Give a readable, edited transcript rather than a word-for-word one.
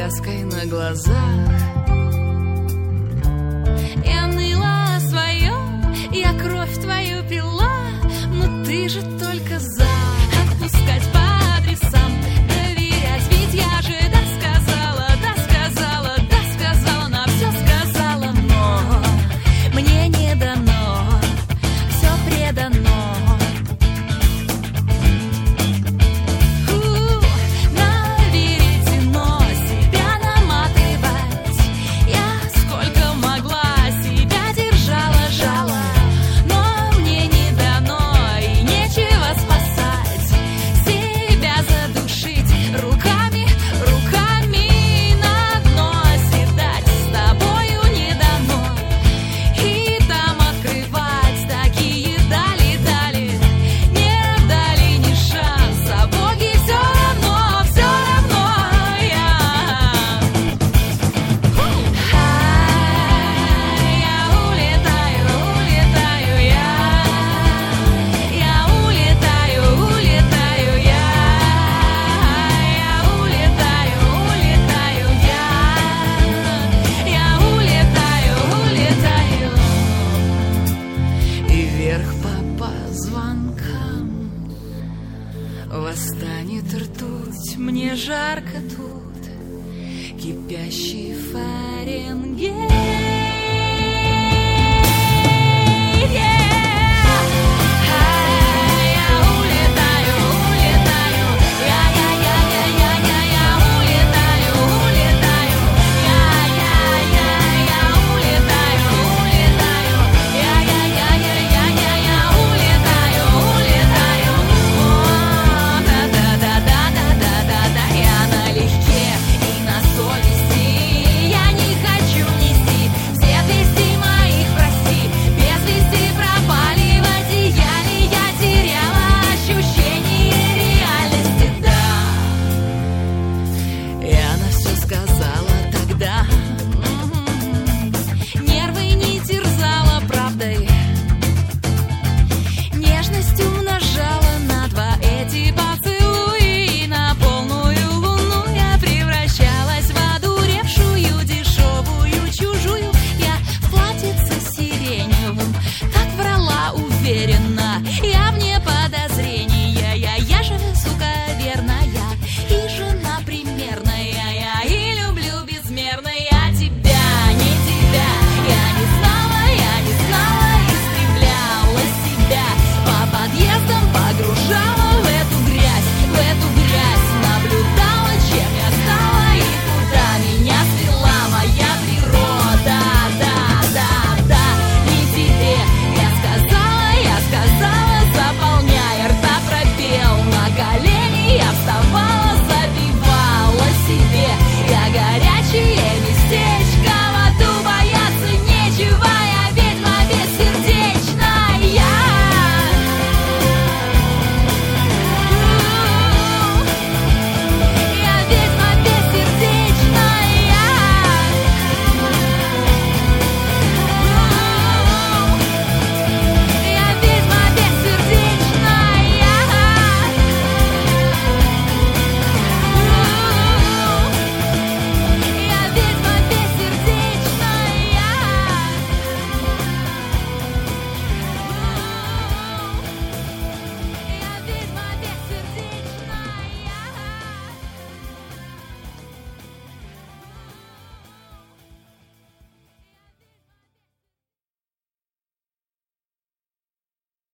повязкой на глазах. Я ныла о своем, я кровь твою пила, но ты же только за отпускать по адресам, доверять, ведь я же досказала, на все сказала, но мне не дано, все предано. Восстанет ртуть, мне жарко тут, кипящий Фаренгейт. Я вне подозрения, я же сука верная, и жена примерная, и люблю безмерно я тебя, не тебя. Я не знала, истребляла себя, по подъездам погружала в эту грязь, наблюдала, чем я стала и куда меня свела моя природа. Да, не тебе я сказала, заполняя рта пробел, на колени я вставала, забивала себе, я горя.